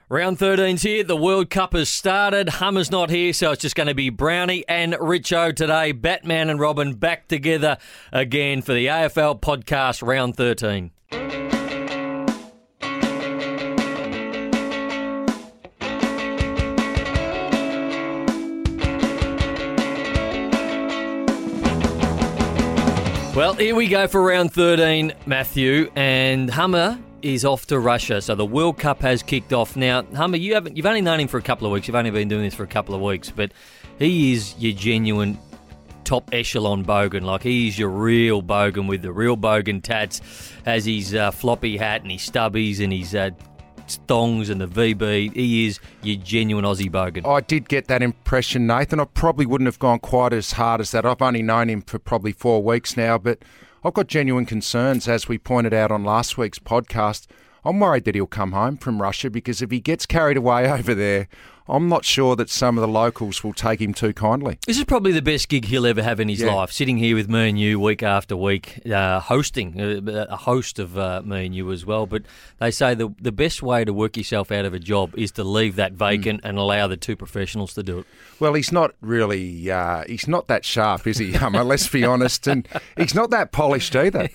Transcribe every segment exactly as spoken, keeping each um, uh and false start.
Round thirteen's here. The World Cup has started. Hummer's not here, so it's just going to be Brownie and Richo today. Batman and Robin back together again for the A F L podcast, round thirteen. Well, here we go for round thirteen, Matthew, and Hummer is off to Russia, so the World Cup has kicked off. Now, Hummer, you haven't, you've only known him for a couple of weeks. You've only been doing this for a couple of weeks, but he is your genuine top echelon bogan. Like, he's your real bogan with the real bogan tats, has his uh, floppy hat and his stubbies and his uh, thongs and the V B. He is your genuine Aussie bogan. I did get that impression, Nathan. I probably wouldn't have gone quite as hard as that. I've only known him for probably four weeks now, but I've got genuine concerns, as we pointed out on last week's podcast. I'm worried that he'll come home from Russia, because if he gets carried away over there, I'm not sure that some of the locals will take him too kindly. This is probably the best gig he'll ever have in his Yeah. life, sitting here with me and you week after week, uh, hosting, uh, a host of uh, me and you as well. But they say the the best way to work yourself out of a job is to leave that vacant mm. and allow the two professionals to do it. Well, he's not really, uh, he's not that sharp, is he, Hummer? Let's be honest. And he's not that polished either.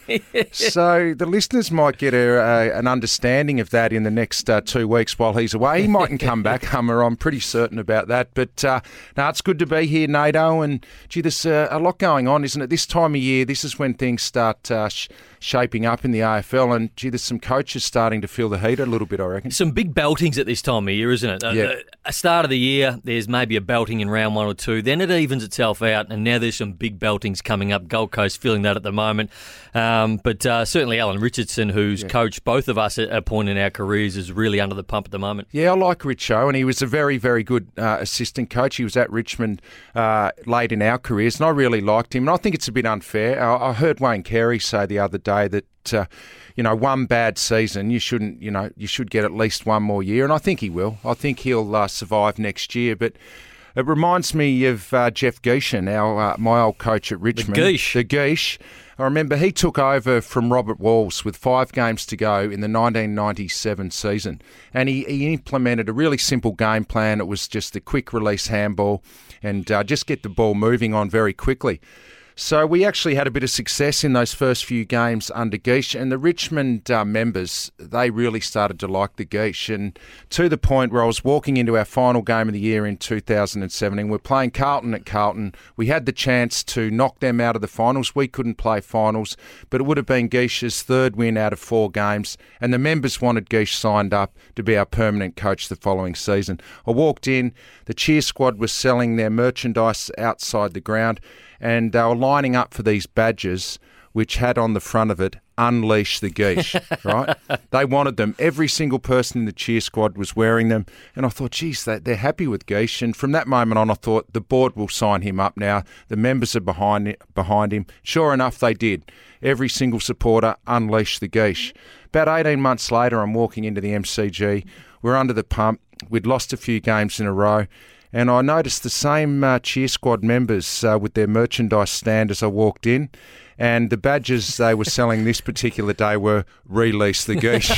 So the listeners might get a, a, an understanding of that in the next uh, two weeks while he's away. He mightn't come back, Hummer. I'm pretty certain about that. But uh, no, it's good to be here, Nato. And gee, there's uh, a lot going on, isn't it? This time of year, this is when things start uh, sh- shaping up in the A F L. And gee, there's some coaches starting to feel the heat a little bit, I reckon. Some big beltings at this time of year, isn't it? Yeah. Uh, a start of the year, there's maybe a belting in round one or two. Then it evens itself out, and now there's some big beltings coming up. Gold Coast feeling that at the moment. Um, but uh, certainly Alan Richardson, who's yeah. coached both of us at a point in our careers, is really under the pump at the moment. Yeah, I like Richo, and he was a very, very good uh, assistant coach. He was at Richmond uh, late in our careers, and I really liked him. And I think it's a bit unfair. I, I heard Wayne Carey say the other day that Uh, you know, one bad season, you shouldn't, you know, you should get at least one more year, and I think he will. I think he'll uh, survive next year. But it reminds me of uh, Jeff Geishan, our uh, my old coach at Richmond. The Geish. The Geish. I remember he took over from Robert Walls with five games to go in the nineteen ninety-seven season, and he, he implemented a really simple game plan. It was just a quick release handball and uh, just get the ball moving on very quickly. So we actually had a bit of success in those first few games under Geish, and the Richmond uh, members, they really started to like the Geish, and to the point where I was walking into our final game of the year in two thousand seventeen. We're playing Carlton at Carlton. We had the chance to knock them out of the finals. We couldn't play finals, but it would have been Geish's third win out of four games, and the members wanted Geish signed up to be our permanent coach the following season. I walked in, the cheer squad was selling their merchandise outside the ground, and they were lining up for these badges, which had on the front of it, Unleash the Geish, right? They wanted them. Every single person in the cheer squad was wearing them. And I thought, geez, they, they're happy with Geish. And from that moment on, I thought the board will sign him up now. The members are behind it, behind him. Sure enough, they did. Every single supporter, Unleash the Geish. About eighteen months later, I'm walking into the M C G. We're under the pump. We'd lost a few games in a row. And I noticed the same uh, cheer squad members uh, with their merchandise stand as I walked in. And the badges they were selling this particular day were Release the Geish.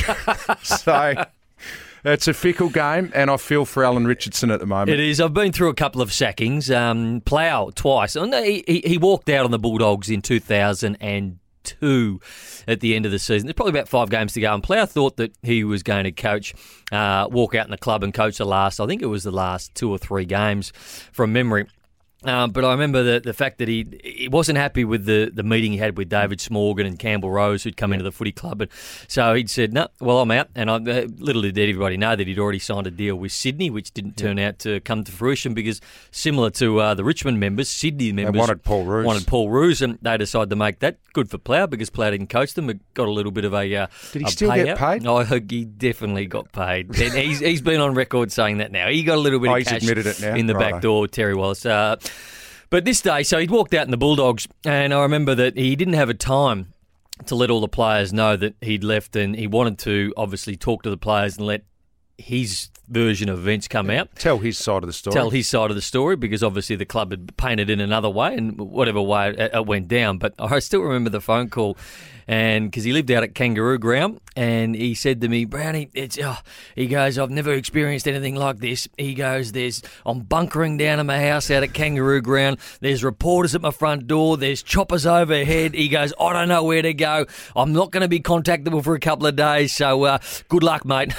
So it's a fickle game, and I feel for Alan Richardson at the moment. It is. I've been through a couple of sackings. Um, Plough twice. And he, he, he walked out on the Bulldogs in two thousand two at the end of the season. There's probably about five games to go, and Plough thought that he was going to coach, uh, walk out in the club and coach the last, I think it was the last two or three games from memory. Um, but I remember the the fact that he he wasn't happy with the, the meeting he had with David Smorgan and Campbell Rose, who'd come yeah. into the footy club. And so he'd said, no, well, I'm out. And I, uh, little did everybody know that he'd already signed a deal with Sydney, which didn't turn yeah. out to come to fruition, because similar to uh, the Richmond members, Sydney members they wanted Paul Roos. wanted Paul Roos, and they decided to make that good for Plough, because Plough didn't coach them. It got a little bit of a uh, Did he a still payout. get paid? Oh, he definitely got paid. And he's He's been on record saying that now. He got a little bit oh, of he's cash admitted it now. in the Righto. back door, Terry Wallace. Uh, But this day, so he'd walked out in the Bulldogs, and I remember that he didn't have a time to let all the players know that he'd left, and he wanted to obviously talk to the players and let his version of events come out. Tell his side of the story. Tell his side of the story, because obviously the club had painted in another way, and whatever way it, it went down. But I still remember the phone call, and because he lived out at Kangaroo Ground, and he said to me, Brownie, it's oh, he goes, I've never experienced anything like this. He goes, there's I'm bunkering down in my house out at Kangaroo Ground. There's reporters at my front door. There's choppers overhead. He goes, I don't know where to go. I'm not going to be contactable for a couple of days, so uh, good luck, mate.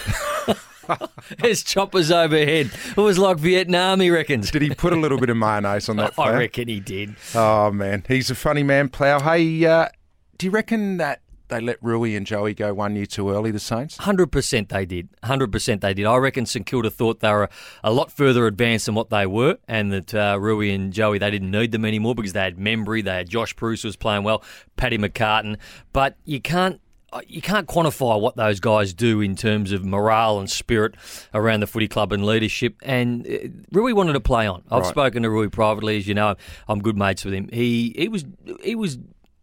There's choppers overhead. It was like Vietnam, he reckons. Did he put a little bit of mayonnaise on that? I Plough? reckon he did. Oh, man. He's a funny man, Plough. Hey, uh, do you reckon that they let Rui and Joey go one year too early, the Saints? one hundred percent they did. one hundred percent they did. I reckon St Kilda thought they were a lot further advanced than what they were, and that uh, Rui and Joey, they didn't need them anymore because they had Membry, they had Josh Bruce was playing well, Paddy McCartan. But you can't You can't quantify what those guys do in terms of morale and spirit around the footy club and leadership. And uh, Rui wanted to play on. I've right. spoken to Rui privately, as you know. I'm good mates with him. He he was he was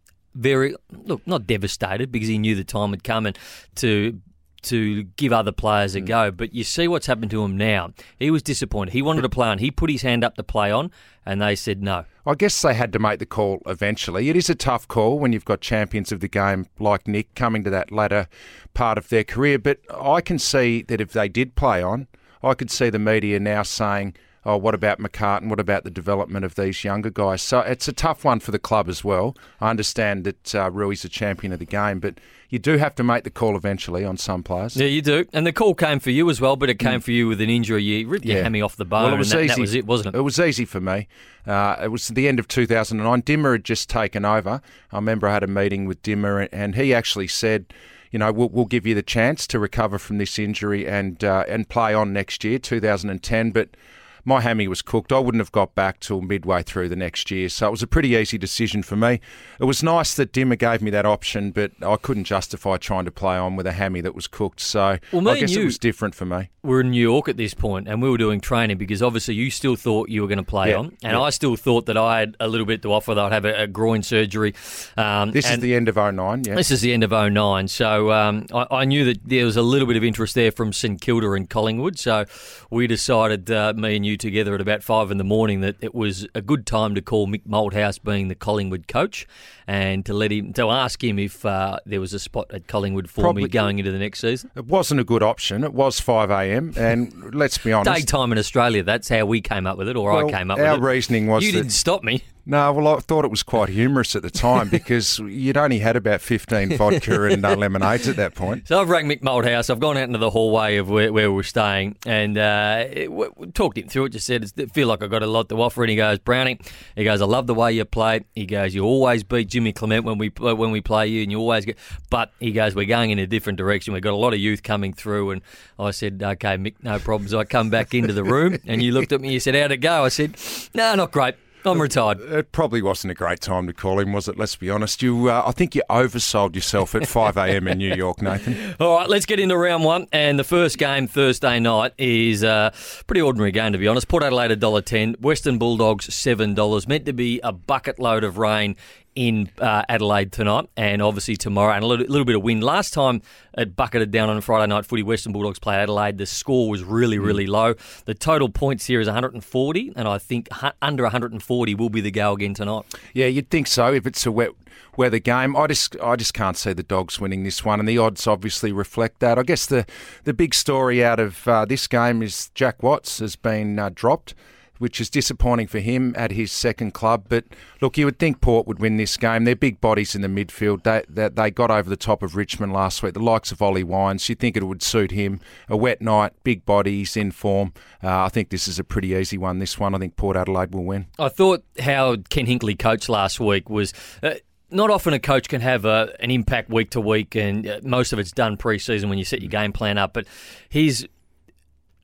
very look not devastated because he knew the time had come and to. to give other players a go. But you see what's happened to him now. He was disappointed. He wanted to play on. He put his hand up to play on, and they said no. I guess they had to make the call eventually. It is a tough call when you've got champions of the game like Nick coming to that latter part of their career. But I can see that if they did play on, I could see the media now saying, oh, what about McCartan? What about the development of these younger guys? So it's a tough one for the club as well. I understand that uh, Rui's a champion of the game, but you do have to make the call eventually on some players. Yeah, you do. And the call came for you as well, but it came mm. for you with an injury. You ripped your yeah. hammy off the bone, well, it was and that, easy. that was it, wasn't it? It was easy for me. Uh, it was the end of two thousand nine. Dimmer had just taken over. I remember I had a meeting with Dimmer, and he actually said, you know, we'll, we'll give you the chance to recover from this injury and uh, and play on next year, two thousand ten, but my hammy was cooked. I wouldn't have got back till midway through the next year, so it was a pretty easy decision for me. It was nice that Dimmer gave me that option, but I couldn't justify trying to play on with a hammy that was cooked, so well, I guess it was different for me. We're in New York at this point, and we were doing training because obviously you still thought you were going to play yeah, on, and yeah. I still thought that I had a little bit to offer, that I'd have a, a groin surgery. Um, this is the end of oh nine, yeah. This is the end of oh nine, so um, I, I knew that there was a little bit of interest there from St Kilda and Collingwood, so we decided, uh, me and you together at about five in the morning, that it was a good time to call Mick Malthouse, being the Collingwood coach, and to let him to ask him if uh, there was a spot at Collingwood for Probably, me going into the next season. It wasn't a good option. It was five a.m. and let's be honest, daytime in Australia. That's how we came up with it, or well, I came up with it. Our reasoning was you that, didn't stop me. No, well, I thought it was quite humorous at the time because you'd only had about fifteen vodka and uh, lemonades at that point. So I've rang Mick Malthouse. I've gone out into the hallway of where, where we were staying and uh, it, we talked him through it. Just said, I feel like I've got a lot to offer. And he goes, Brownie, he goes, I love the way you play. He goes, you always beat Jimmy Clement when we when we play you, and you always get. But he goes, we're going in a different direction. We've got a lot of youth coming through. And I said, okay, Mick, no problems. I come back into the room and you looked at me. You said, how'd it go? I said, no, not great. I'm retired. It probably wasn't a great time to call him, was it? Let's be honest. You, uh, I think you oversold yourself at five a.m. in New York, Nathan. All right, let's get into round one. And the first game Thursday night is a pretty ordinary game, to be honest. Port Adelaide one dollar ten, Western Bulldogs seven dollars. Meant to be a bucket load of rain in uh, Adelaide tonight and obviously tomorrow, and a little, little bit of wind. Last time it bucketed down on Friday night footy, Western Bulldogs played Adelaide. The score was really, really mm. low. The total points here is one hundred forty, and I think under one hundred forty will be the go again tonight. Yeah, you'd think so if it's a wet weather game. I just I just can't see the Dogs winning this one, and the odds obviously reflect that. I guess the, the big story out of uh, this game is Jack Watts has been uh, dropped, which is disappointing for him at his second club. But look, you would think Port would win this game. They're big bodies in the midfield. They, they, they got over the top of Richmond last week. The likes of Ollie Wines, you'd think it would suit him. A wet night, big bodies, in form. Uh, I think this is a pretty easy one, this one. I think Port Adelaide will win. I thought how Ken Hinkley coached last week was... Uh, Not often a coach can have a, an impact week to week, and most of it's done pre-season when you set your game plan up. But his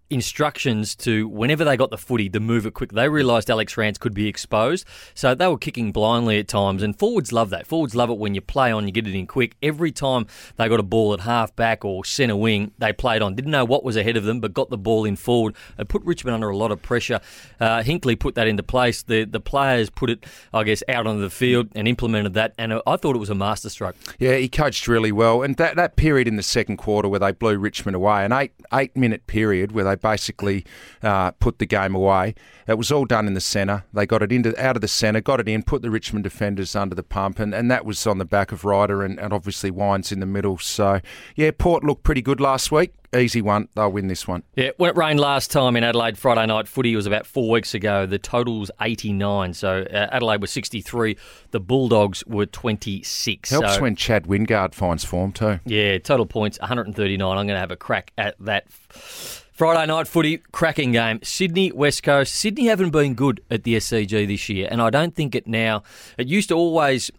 instructions to, whenever they got the footy, to move it quick. They realised Alex Rance could be exposed, so they were kicking blindly at times, and forwards love that. Forwards love it when you play on, you get it in quick. Every time they got a ball at half-back or centre wing, they played on. Didn't know what was ahead of them, but got the ball in forward. It put Richmond under a lot of pressure. Uh, Hinkley put that into place. The the players put it, I guess, out onto the field and implemented that, and I thought it was a masterstroke. Yeah, he coached really well, and that, that period in the second quarter where they blew Richmond away, an eight eight minute period where they basically uh, put the game away. It was all done in the centre. They got it into out of the centre, got it in, put the Richmond defenders under the pump, and, and that was on the back of Ryder and, and obviously Wines in the middle. So, yeah, Port looked pretty good last week. Easy one. They'll win this one. Yeah, when it rained last time in Adelaide, Friday night footy was about four weeks ago. The total's eighty-nine. So uh, Adelaide was sixty-three. The Bulldogs were twenty-six. Helps so, when Chad Wingard finds form too. Yeah, total points one hundred thirty-nine. I'm going to have a crack at that. Friday night footy, cracking game. Sydney, West Coast. Sydney haven't been good at the S C G this year, and I don't think it now. It used to always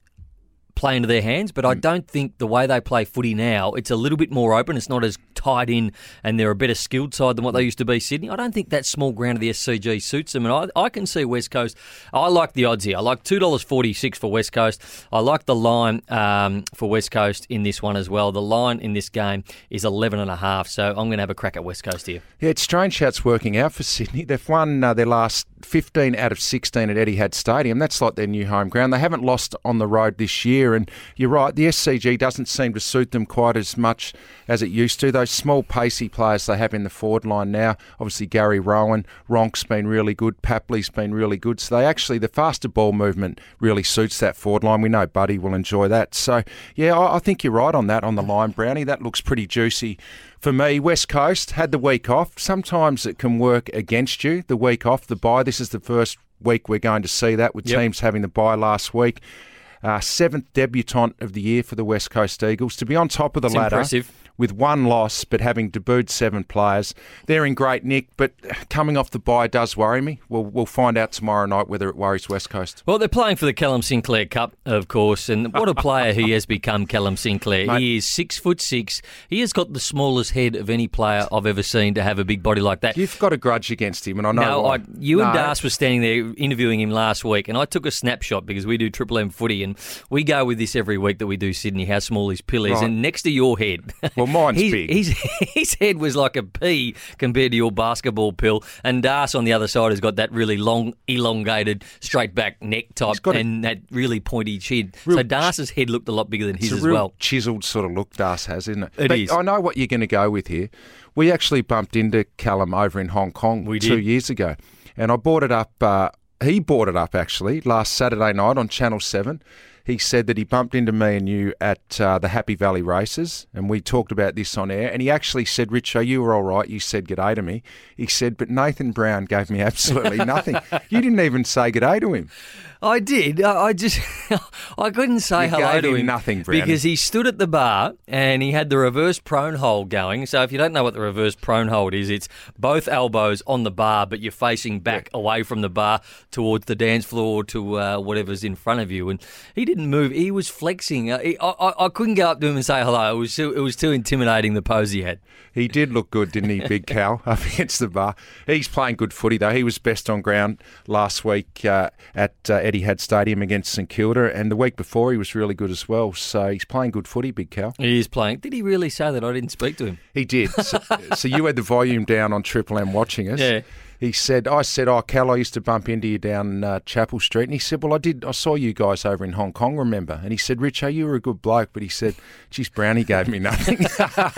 play into their hands, but I don't think the way they play footy now, it's a little bit more open. It's not as tied in, and they're a better skilled side than what they used to be, Sydney. I don't think that small ground of the S C G suits them, and I, I can see West Coast. I like the odds here. I like two dollars forty-six for West Coast. I like the line um, for West Coast in this one as well. The line in this game is eleven and a half, so I'm going to have a crack at West Coast here. Yeah, it's strange how it's working out for Sydney. They've won uh, their last fifteen out of sixteen at Etihad Stadium. That's like their new home ground. They haven't lost on the road this year, and you're right, the S C G doesn't seem to suit them quite as much as it used to. Those small, pacey players they have in the forward line now, obviously Gary Rowan, Ronk's been really good, Papley's been really good. So they actually, the faster ball movement really suits that forward line. We know Buddy will enjoy that. So, yeah, I, I think you're right on that, on the line, Brownie. That looks pretty juicy. For me, West Coast had the week off. Sometimes it can work against you, the week off, the bye. This is the first week we're going to see that with yep. teams having the bye last week. Uh, seventh debutant of the year for the West Coast Eagles. To be on top of the It's ladder impressive. With one loss, but having debuted seven players. They're in great nick, but coming off the bye does worry me. We'll, we'll find out tomorrow night whether it worries West Coast. Well, they're playing for the Callum Sinclair Cup, of course, and what a player he has become, Callum Sinclair. Mate. He is six foot six. He has got the smallest head of any player I've ever seen to have a big body like that. You've got a grudge against him, and I know No, why. I, you and No. Das were standing there interviewing him last week, and I took a snapshot because we do Triple M footy, and we go with this every week that we do Sydney, how small his pill is, Right. and next to your head. Well, mine's he's, big. He's, his head was like a pea compared to your basketball pill, and Das on the other side has got that really long, elongated, straight back neck type got a- and that really pointy chin. Real So Das's head looked a lot bigger than his It's a as real well. chiselled sort of look Das has, isn't it? It but is. I know what you're going to go with here. We actually bumped into Callum over in Hong Kong We two did. years ago, and I brought it up. Uh, he brought it up actually last Saturday night on Channel seven. He said that he bumped into me and you at uh, the Happy Valley races, and we talked about this on air. And he actually said, Richo, you were all right. You said g'day to me. He said, but Nathan Brown gave me absolutely nothing. You didn't even say g'day to him. I did. I I just, I couldn't say You hello gave to him him nothing, Brownie. because he stood at the bar and he had the reverse prone hold going. So if you don't know what the reverse prone hold is, it's both elbows on the bar, but you're facing back Yeah. away from the bar towards the dance floor to uh, whatever's in front of you. And he didn't move. He was flexing. Uh, he, I, I, I couldn't go up to him and say hello. It was too, it was too intimidating, the pose he had. He did look good, didn't he, Big Cal, up against the bar. He's playing good footy, though. He was best on ground last week uh, at uh, Etihad Stadium against St Kilda, and the week before he was really good as well. So he's playing good footy, Big Cal. He is playing. Did he really say that? I didn't speak to him. He did. So, so you had the volume down on Triple M watching us. Yeah. He said, I said, oh, Cal, I used to bump into you down uh, Chapel Street. And he said, well, I did. I saw you guys over in Hong Kong, remember? And he said, Richo, you were a good bloke. But he said, geez, Brownie gave me nothing.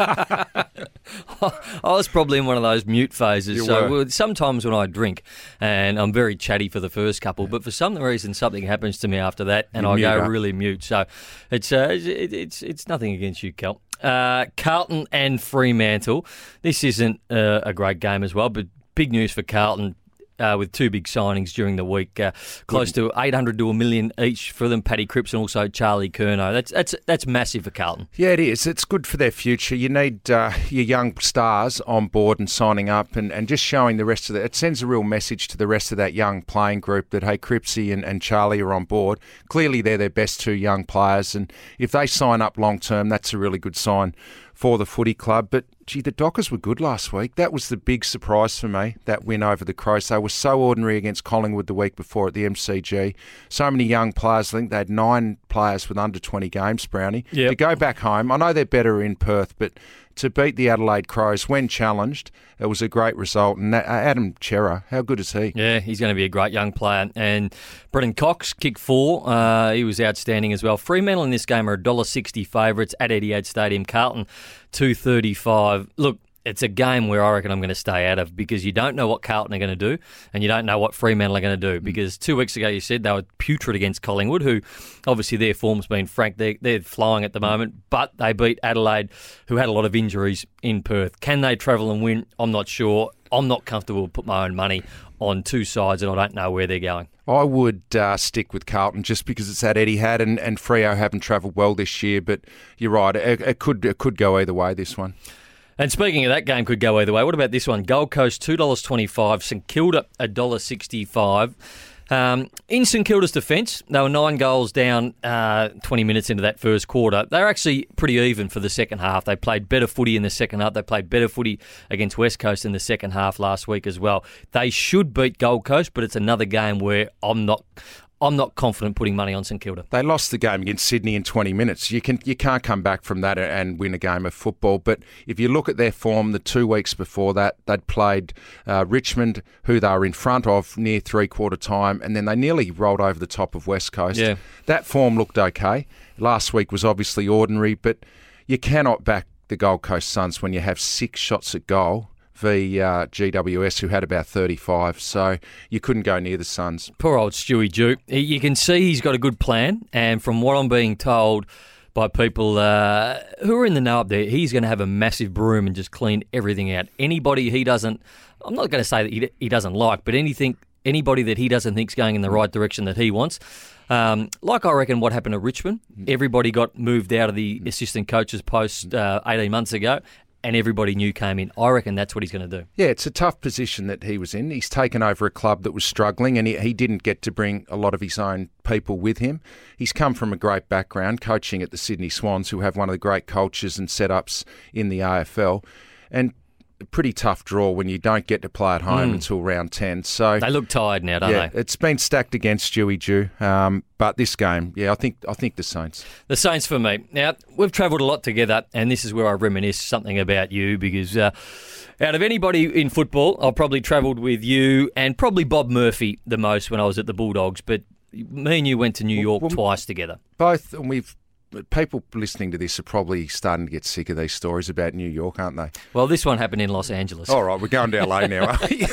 I was probably in one of those mute phases. You so were. well, sometimes when I drink, and I'm very chatty for the first couple, but for some reason something happens to me after that, and You I mute go up. really mute. So it's uh, it, it's it's nothing against you, Cal. Uh, Carlton and Fremantle. This isn't uh, a great game as well, but big news for Carlton. Uh, with two big signings during the week, uh, close to eight hundred to a million each for them. Paddy Cripps and also Charlie Curnow. That's that's that's massive for Carlton. Yeah, it is. It's good for their future. You need uh, your young stars on board and signing up and, and just showing the rest of the... It sends a real message to the rest of that young playing group that, hey, Cripsy and, and Charlie are on board. Clearly, they're their best two young players, and if they sign up long-term, that's a really good sign for the footy club. But gee, the Dockers were good last week. That was the big surprise for me, that win over the Crows. They were so ordinary against Collingwood the week before at the M C G. So many young players. I think they had nine players with under twenty games, Brownie. Yep. To go back home, I know they're better in Perth, but to beat the Adelaide Crows when challenged, it was a great result. And Adam Cerra, how good is he? Yeah, he's going to be a great young player. And Brendan Cox, kick four, uh, he was outstanding as well. Fremantle in this game are one dollar sixty favourites at Etihad Stadium. Carlton, two thirty-five. Look, it's a game where I reckon I'm going to stay out of because you don't know what Carlton are going to do and you don't know what Fremantle are going to do because two weeks ago you said they were putrid against Collingwood, who obviously their form's been frank. They're, they're flying at the moment, but they beat Adelaide, who had a lot of injuries in Perth. Can they travel and win? I'm not sure. I'm not comfortable to put my own money on two sides and I don't know where they're going. I would uh, stick with Carlton just because it's at Etihad and, and Freo haven't travelled well this year, but you're right, it, it could it could go either way, this one. And speaking of that game could go either way, what about this one? Gold Coast, two dollars twenty-five, St Kilda, one dollar sixty-five. Um, in St Kilda's defence, they were nine goals down uh, twenty minutes into that first quarter. They were actually pretty even for the second half. They played better footy in the second half. They played better footy against West Coast in the second half last week as well. They should beat Gold Coast, but it's another game where I'm not... I'm not confident putting money on St Kilda. They lost the game against Sydney in twenty minutes. You can you can't come back from that and win a game of football. But if you look at their form, the two weeks before that, they'd played uh, Richmond, who they were in front of near three-quarter time, and then they nearly rolled over the top of West Coast. Yeah. That form looked okay. Last week was obviously ordinary, but you cannot back the Gold Coast Suns when you have six shots at goal v uh, G W S, who had about thirty-five, so you couldn't go near the Suns. Poor old Stewie Duke. He, you can see he's got a good plan, and from what I'm being told by people uh, who are in the know up there, he's going to have a massive broom and just clean everything out. Anybody he doesn't, I'm not going to say that he, he doesn't like, but anything, anybody that he doesn't think's going in the right direction that he wants. Um, like I reckon what happened to Richmond, everybody got moved out of the assistant coach's post uh, eighteen months ago, and everybody new came in. I reckon that's what he's going to do. Yeah, it's a tough position that he was in. He's taken over a club that was struggling, and he, he didn't get to bring a lot of his own people with him. He's come from a great background, coaching at the Sydney Swans, who have one of the great cultures and setups in the A F L. And a pretty tough draw when you don't get to play at home mm. until round ten. So they look tired now, don't yeah, they? It's been stacked against Stewie Dew. Um, but this game, yeah, I think I think the Saints. The Saints for me. Now, we've travelled a lot together, and this is where I reminisce something about you because uh, out of anybody in football, I've probably travelled with you and probably Bob Murphy the most when I was at the Bulldogs, but me and you went to New York well, well, twice together. Both, and we've... People listening to this are probably starting to get sick of these stories about New York, aren't they? Well, this one happened in Los Angeles. All right, we're going to L A now, are we?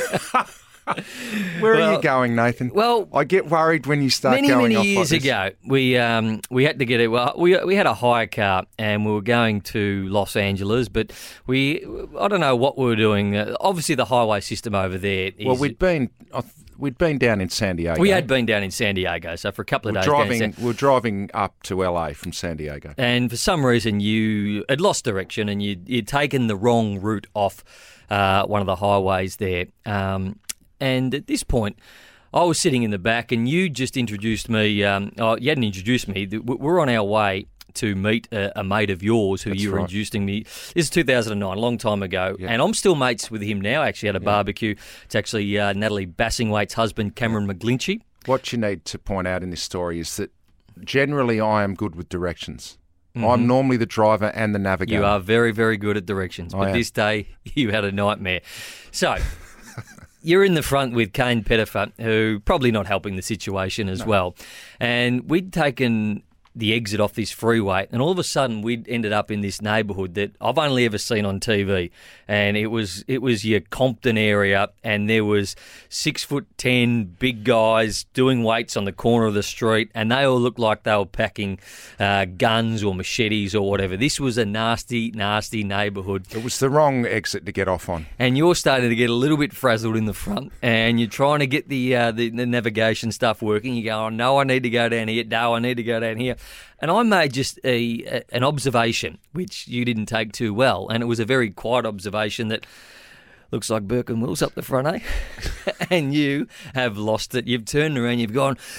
Where well, are you going, Nathan? Well, I get worried when you start many, going many off Many years like this. ago, we um, we had to get it. Well, we we had a hire car and we were going to Los Angeles, but we I don't know what we were doing. Uh, obviously, the highway system over there. Is, well, we'd been. I th- We'd been down in San Diego. We had been down in San Diego, so for a couple of we're days. Driving, down we're driving up to L A from San Diego. And for some reason, you had lost direction and you'd, you'd taken the wrong route off uh, one of the highways there. Um, and at this point, I was sitting in the back and you just introduced me. Um, oh, you hadn't introduced me. We're on our way to meet a, a mate of yours who That's you were right. introducing me. This is two thousand nine, a long time ago. Yeah. And I'm still mates with him now, actually, at a Yeah. barbecue. It's actually uh, Natalie Bassingwaite's husband, Cameron McGlinchey. What you need to point out in this story is that generally I am good with directions. Mm-hmm. I'm normally the driver and the navigator. You are very, very good at directions. I But am. this day, you had a nightmare. So... You're in the front with Kane Pettifer, who probably not helping the situation as No. well. And we'd taken the exit off this freeway, and all of a sudden we'd ended up in this neighbourhood that I've only ever seen on T V. And it was it was your Compton area, and there was six foot ten big guys doing weights on the corner of the street, and they all looked like they were packing uh, guns or machetes or whatever. This was a nasty, nasty neighbourhood. It was the wrong exit to get off on. And you're starting to get a little bit frazzled in the front, and you're trying to get the uh, the, the navigation stuff working. You go, oh, no, I need to go down here. No, I need to go down here. And I made just a, a an observation, which you didn't take too well, and it was a very quiet observation that looks like Burke and Wills up the front, eh? And you have lost it. You've turned around, you've gone,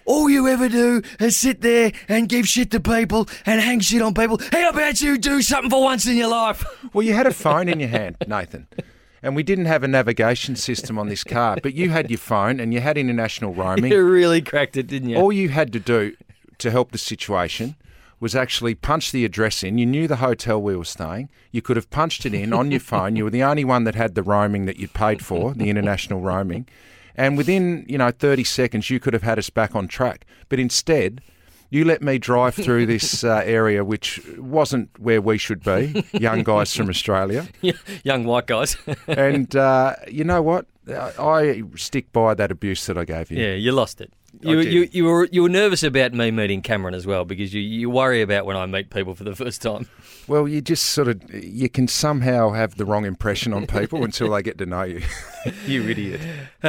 all you ever do is sit there and give shit to people and hang shit on people. How about you do something for once in your life? Well, you had a phone in your hand, Nathan. And we didn't have a navigation system on this car, but you had your phone and you had international roaming. You really cracked it, didn't you? All you had to do to help the situation was actually punch the address in. You knew the hotel we were staying. You could have punched it in on your phone. You were the only one that had the roaming that you'd paid for, the international roaming. And within, you know, thirty seconds, you could have had us back on track. But instead, you let me drive through this uh, area, which wasn't where we should be, young guys from Australia. Young white guys. And uh, you know what? I stick by that abuse that I gave you. Yeah, you lost it. You, you you were you were nervous about me meeting Cameron as well, because you, you worry about when I meet people for the first time. Well, you just sort of, you can somehow have the wrong impression on people until they get to know you. You idiot.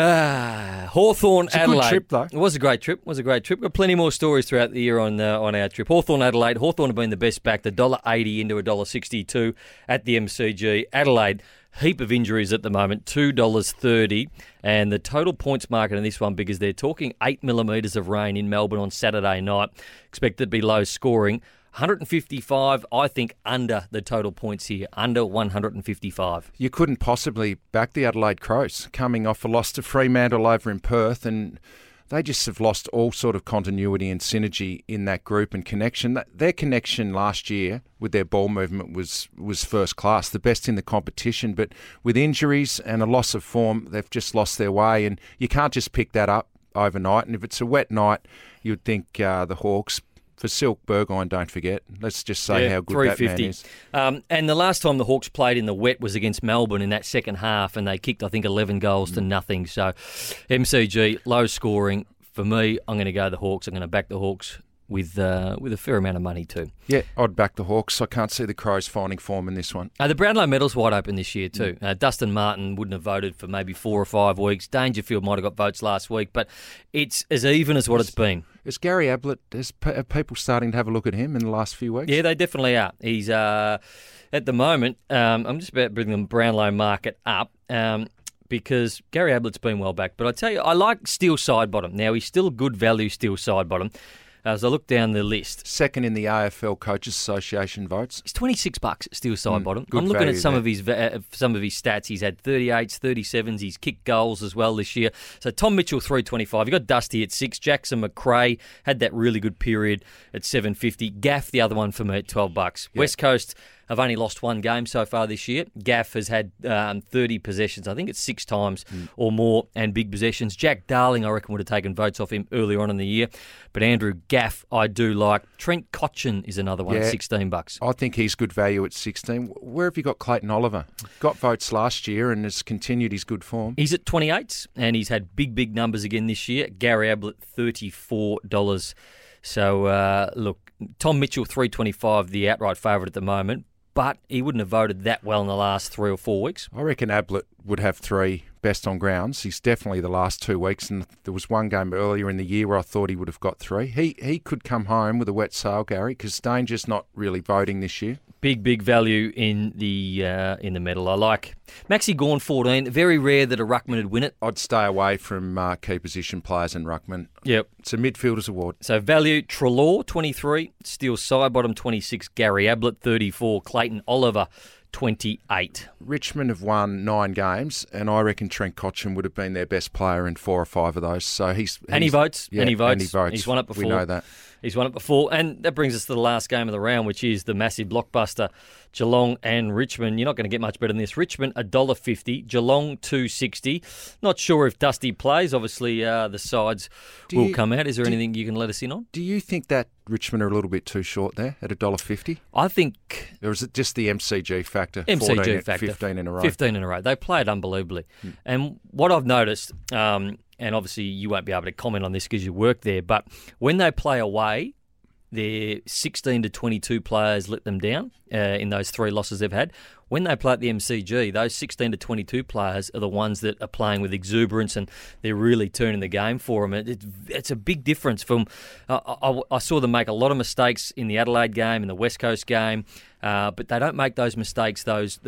Ah, Hawthorn It's a Adelaide. good trip, though. It was a great trip. It was a great trip. Got plenty more stories throughout the year on uh, on our trip. Hawthorn Adelaide. Hawthorn have been the best backed, one dollar eighty into one dollar sixty-two at the M C G. Adelaide, heap of injuries at the moment, two dollars thirty. And the total points market in this one, because they're talking eight millimetres of rain in Melbourne on Saturday night. Expected to be low scoring. one hundred fifty-five, I think, under the total points here, under one hundred fifty-five. You couldn't possibly back the Adelaide Crows, coming off a loss to Fremantle over in Perth, and they just have lost all sort of continuity and synergy in that group and connection. That, their connection last year with their ball movement was, was first class, the best in the competition. But with injuries and a loss of form, they've just lost their way, and you can't just pick that up overnight. And if it's a wet night, you'd think uh, the Hawks, for Silk Burgoyne, don't forget. Let's just say yeah, how good that man is. Um, and the last time the Hawks played in the wet was against Melbourne in that second half, and they kicked, I think, eleven goals mm. to nothing. So M C G, low scoring. For me, I'm going to go the Hawks. I'm going to back the Hawks with uh, with a fair amount of money too. Yeah, I'd back the Hawks. I can't see the Crows finding form in this one. Uh, the Brownlow medal's wide open this year too. Mm. Uh, Dustin Martin wouldn't have voted for maybe four or five weeks. Dangerfield might have got votes last week, but it's as even as what it's been. Is Gary Ablett, is are people starting to have a look at him in the last few weeks? Yeah, they definitely are. He's, uh, at the moment, um, I'm just about to bring the Brownlow market up. Um, because Gary Ablett's been well back. But I tell you, I like Steele Sidebottom. Now, he's still good value, Steele Sidebottom. As I look down the list, second in the A F L Coaches Association votes. It's twenty-six bucks, Steele Sidebottom. Mm, I'm looking at some there. of his uh, some of his stats. He's had thirty-eights, thirty-sevens. He's kicked goals as well this year. So Tom Mitchell three twenty-five. You got Dusty at six. Jackson McRae had that really good period at seven fifty. Gaff, the other one for me at twelve bucks. Yep. West Coast have only lost one game so far this year. Gaff has had um, thirty possessions. I think it's six times mm. or more, and big possessions. Jack Darling, I reckon, would have taken votes off him earlier on in the year. But Andrew Gaff, I do like. Trent Cotchin is another one yeah, at sixteen bucks. I think he's good value at sixteen. Where have you got Clayton Oliver? Got votes last year and has continued his good form. He's at twenty-eights, and he's had big, big numbers again this year. Gary Ablett, thirty-four dollars. So, uh, look, Tom Mitchell, three twenty-five, the outright favourite at the moment. But he wouldn't have voted that well in the last three or four weeks. I reckon Ablett would have three best on grounds. He's definitely the last two weeks, and there was one game earlier in the year where I thought he would have got three. He he could come home with a wet sail, Gary, because Danger's not really voting this year. Big, big value in the uh, in the medal. I like Maxi Gawn, fourteen. Very rare that a ruckman would win it. I'd stay away from uh, key position players and ruckman. Yep. It's a midfielder's award. So value, Treloar, twenty-three. Steele Sidebottom, twenty-six. Gary Ablett, thirty-four. Clayton Oliver, twenty-eight. Richmond have won nine games, and I reckon Trent Cotchin would have been their best player in four or five of those. So he's, he's and he votes. Yeah, and he votes. And he votes. He's won it before. We know that. He's won it before. And that brings us to the last game of the round, which is the massive blockbuster, Geelong and Richmond. You're not going to get much better than this. Richmond, one dollar fifty. Geelong, two sixty. Not sure if Dusty plays. Obviously, uh, the sides do will you, come out. Is there do, anything you can let us in on? Do you think that Richmond are a little bit too short there at one dollar fifty? I think... Or is it just the M C G factor? M C G factor. fifteen in a row. fifteen in a row. They played unbelievably. Hmm. And what I've noticed... Um, and obviously you won't be able to comment on this because you work there, but when they play away, their sixteen to twenty-two players let them down uh, in those three losses they've had. When they play at the M C G, those sixteen to twenty-two players are the ones that are playing with exuberance, and they're really turning the game for them. It, it, it's a big difference from... Uh, I, I saw them make a lot of mistakes in the Adelaide game, in the West Coast game, uh, but they don't make those mistakes, those... The,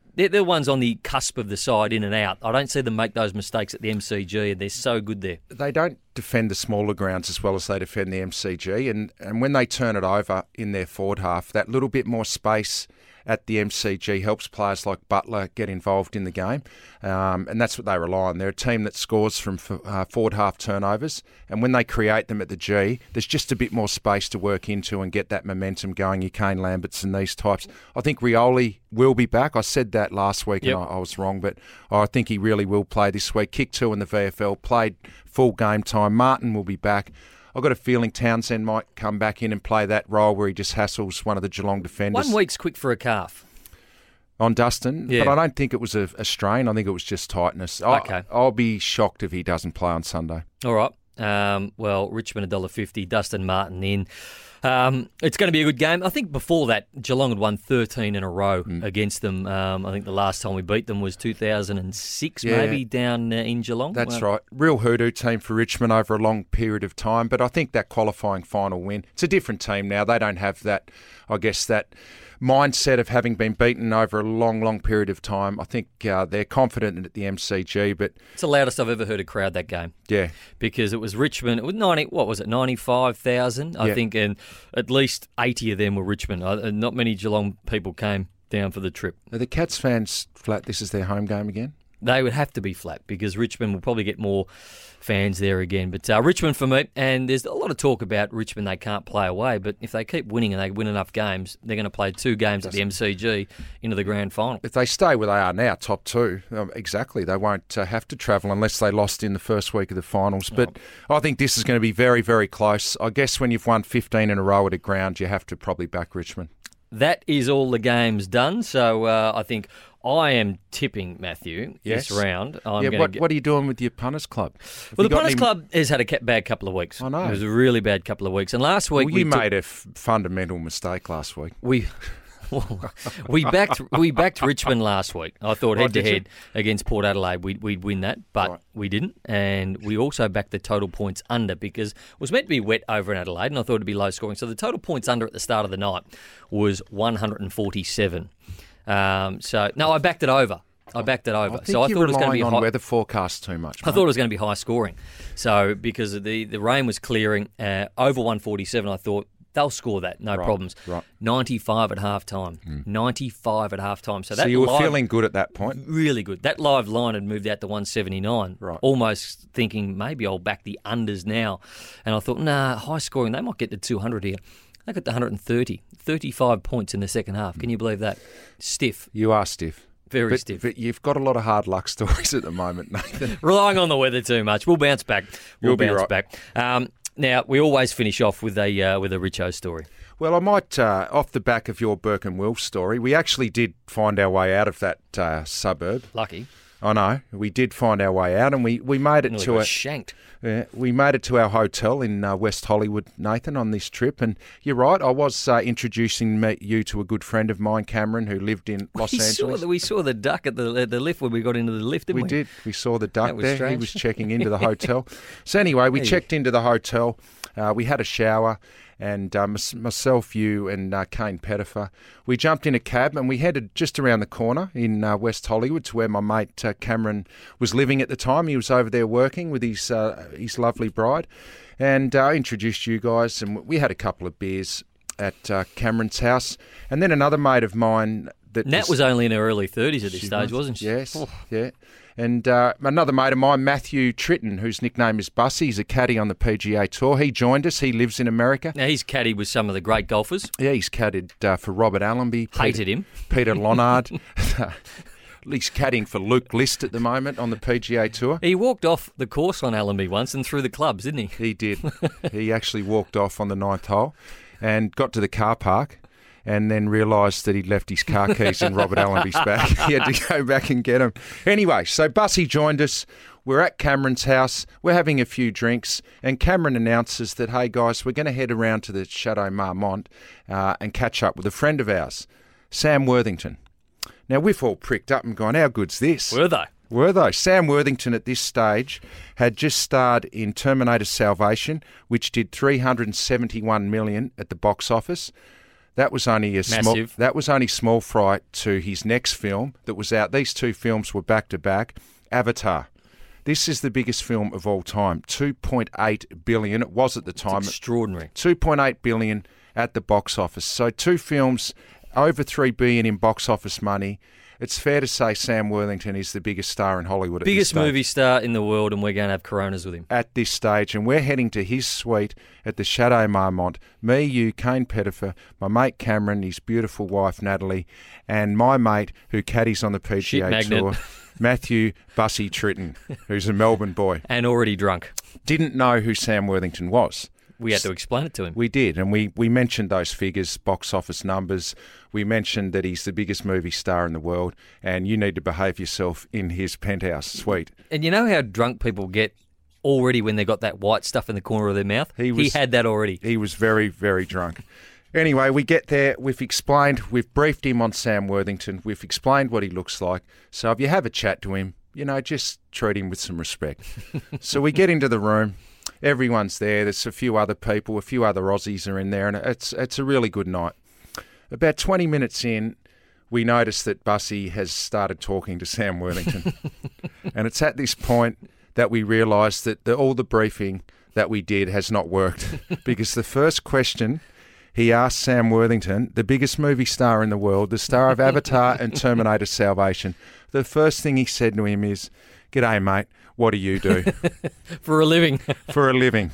they're, they're ones on the cusp of the side, in and out. I don't see them make those mistakes at the M C G, and they're so good there. They don't defend the smaller grounds as well as they defend the M C G, and, and when they turn it over in their forward half, that little bit more space at the M C G helps players like Butler get involved in the game, um, and that's what they rely on. They're a team that scores from uh, forward half turnovers, and when they create them at the G, there's just a bit more space to work into and get that momentum going. Your Kane Lamberts and these types. I think Rioli will be back. I said that last week Yep. and I, I was wrong, but I think he really will play this week. Kick two in the V F L, played full game time. Martin will be back. I've got a feeling Townsend might come back in and play that role where he just hassles one of the Geelong defenders. One week's quick for a calf. On Dustin, Yeah. but I don't think it was a, a strain. I think it was just tightness. Okay. I, I'll be shocked if he doesn't play on Sunday. All right. Um, well, Richmond one dollar fifty, Dustin Martin in. Um, it's going to be a good game. I think before that, Geelong had won thirteen in a row mm. against them. Um, I think the last time we beat them was two thousand six, yeah. maybe, down uh, in Geelong. That's well, right. Real hoodoo team for Richmond over a long period of time. But I think that qualifying final win, it's a different team now. They don't have that, I guess, that mindset of having been beaten over a long, long period of time. I think uh, they're confident at the M C G, but it's the loudest I've ever heard a crowd that game. Yeah, because it was Richmond. It was ninety. What was it? Ninety-five thousand, I yeah. think, and at least eighty of them were Richmond. Uh, not many Geelong people came down for the trip. Are the Cats fans flat? This is their home game again. They would have to be flat because Richmond will probably get more fans there again. But uh, Richmond for me, and there's a lot of talk about Richmond, they can't play away, but if they keep winning and they win enough games, they're going to play two games at the M C G into the grand final. If they stay where they are now, top two, um, exactly, they won't uh, have to travel unless they lost in the first week of the finals. But oh. I think this is going to be very, very close. I guess when you've won fifteen in a row at a ground, you have to probably back Richmond. That is all the games done, so uh, I think I am tipping, Matthew, yes. this round. I'm yeah, what, get... what are you doing with your punters club? Have well, the punters any... club has had a bad couple of weeks. I know. It was a really bad couple of weeks. And last week well, we you took... made a f- fundamental mistake last week. We... we backed we backed Richmond last week. I thought oh, head to head against Port Adelaide we'd, we'd win that, but right. we didn't. And we also backed the total points under because it was meant to be wet over in Adelaide, and I thought it'd be low scoring. So the total points under at the start of the night was one hundred forty-seven. Um, so no, I backed it over. I backed it over. I think so I you're thought it was going to be on high... weather forecast too much. Mate. I thought it was going to be high scoring. So because the the rain was clearing uh, over one forty-seven, I thought. They'll score that, no right, problems. Right. ninety-five at half-time. Mm. ninety-five at half-time. So, so that you were live, feeling good at that point? Really good. That live line had moved out to one seventy-nine. Right. Almost thinking maybe I'll back the unders now. And I thought, nah, high scoring, they might get to two hundred here. They got to one hundred thirty. thirty-five points in the second half. Can you believe that? Stiff. You are stiff. Very but, stiff. But you've got a lot of hard luck stories at the moment, Nathan. Relying on the weather too much. We'll bounce back. We'll You'll be bounce right. back. Um, now, we always finish off with a uh, with a Richo story. Well, I might, uh, off the back of your Burke and Wilf story, we actually did find our way out of that uh, suburb. Lucky. I know. We did find our way out, and we, we made it Nearly to got a shanked. Yeah, we made it to our hotel in uh, West Hollywood, Nathan, on this trip. And you're right, I was uh, introducing me, you to a good friend of mine, Cameron, who lived in Los we Angeles. Saw the, we saw the duck at the at the lift when we got into the lift, didn't we? We did. We saw the duck was there. strange. He was checking into the hotel. So anyway, we Hey. checked into the hotel. Uh, we had a shower. And uh, myself, you, and uh, Kane Pettifer, we jumped in a cab and we headed just around the corner in uh, West Hollywood to where my mate uh, Cameron was living at the time. He was over there working with his uh, his lovely bride. And uh, I introduced you guys, and we had a couple of beers at uh, Cameron's house. And then another mate of mine... that Nat was, was only in her early thirties at this she stage, was, wasn't she? Yes, oh. yeah. And uh, another mate of mine, Matthew Tritton, whose nickname is Bussy, he's a caddy on the P G A Tour. He joined us. He lives in America. Now, he's caddied with some of the great golfers. Yeah, he's caddied uh, for Robert Allenby. Hated Peter, him. Peter Lonard. He's caddying for Luke List at the moment on the P G A Tour. He walked off the course on Allenby once and through the clubs, didn't he? He did. He actually walked off on the ninth hole and got to the car park. And then realised that he'd left his car keys in Robert Allenby's bag. He had to go back and get them. Anyway, so Bussy joined us. We're at Cameron's house. We're having a few drinks. And Cameron announces that, hey, guys, we're going to head around to the Chateau Marmont uh, and catch up with a friend of ours, Sam Worthington. Now, we've all pricked up and gone, how good's this? Were they? Were they? Sam Worthington at this stage had just starred in Terminator Salvation, which did three hundred seventy-one million dollars at the box office. That was only a small. Massive. That was only small fry to his next film that was out. These two films were back to back. Avatar. This is the biggest film of all time. two point eight billion. It was at the time. It's extraordinary. two point eight billion at the box office. So two films over three billion in box office money. It's fair to say Sam Worthington is the biggest star in Hollywood at Biggest this stage. movie star in the world, and we're going to have Coronas with him. At this stage, and we're heading to his suite at the Chateau Marmont. Me, you, Kane Pettifer, my mate Cameron, his beautiful wife Natalie, and my mate who caddies on the P G A Tour, Matthew Bussy Tritton, who's a Melbourne boy. And already drunk. Didn't know who Sam Worthington was. We had to explain it to him. We did, and we, we mentioned those figures, box office numbers. We mentioned that he's the biggest movie star in the world, and you need to behave yourself in his penthouse suite. And you know how drunk people get already when they got that white stuff in the corner of their mouth? He, was, he had that already. He was very, very drunk. Anyway, we get there, we've explained, we've briefed him on Sam Worthington, we've explained what he looks like. So if you have a chat to him, you know, just treat him with some respect. So we get into the room. Everyone's there. There's a few other people, a few other Aussies are in there, and it's it's a really good night. About twenty minutes in, we notice that Bussy has started talking to Sam Worthington. And it's at this point that we realise that the, all the briefing that we did has not worked. Because the first question he asked Sam Worthington, the biggest movie star in the world, the star of Avatar and Terminator Salvation, the first thing he said to him is, "G'day, mate. What do you do?" For a living. For a living.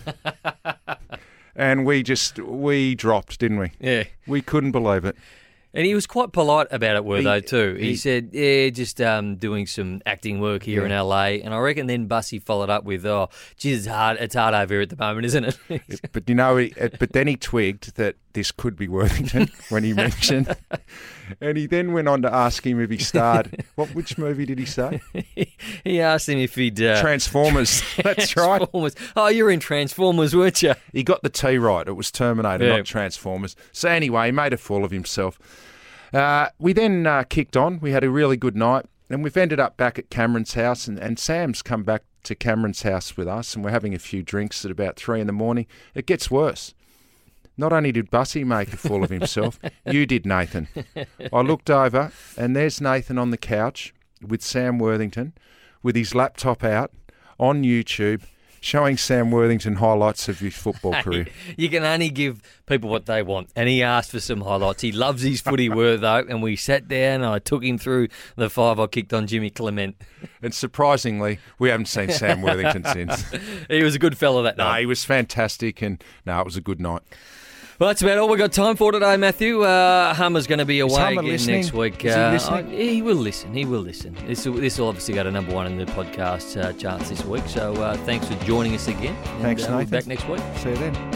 And we just, we dropped, didn't we? Yeah. We couldn't believe it. And he was quite polite about it, Wortho, too. He, he- said, yeah, just um, doing some acting work here Yeah. in L A. And I reckon then Bussy followed up with, oh, geez, it's hard, it's hard over here at the moment, isn't it? But you know, he, it- but then he twigged that this could be Worthington when he mentioned. And he then went on to ask him if he starred. What? Which movie did he say? He asked him if he'd... Uh, Transformers. That's right. Transformers. Oh, you're in Transformers, weren't you? He got the T right. It was Terminator, Yeah. not Transformers. So anyway, he made a fool of himself. Uh, we then uh, kicked on. We had a really good night. And we've ended up back at Cameron's house. And, and Sam's come back to Cameron's house with us. And we're having a few drinks at about three in the morning. It gets worse. Not only did Bussy make a fool of himself, you did, Nathan. I looked over, and there's Nathan on the couch with Sam Worthington, with his laptop out, on YouTube, showing Sam Worthington highlights of his football career. You can only give people what they want. And he asked for some highlights. He loves his footy, Wortho. And we sat down, and I took him through the five I kicked on Jimmy Clement. And surprisingly, we haven't seen Sam Worthington since. He was a good fella that No, night. he was fantastic, and no, it was a good night. Well, that's about all we've got time for today, Matthew. Uh, Hummer's going to be away Hummer again listening? next week. Is he Uh, listening? I- he will listen. He will listen. This will, this will obviously go to number one in the podcast uh, charts this week. So uh, thanks for joining us again. And, Thanks, uh, we'll be Nathan. back next week. See you then.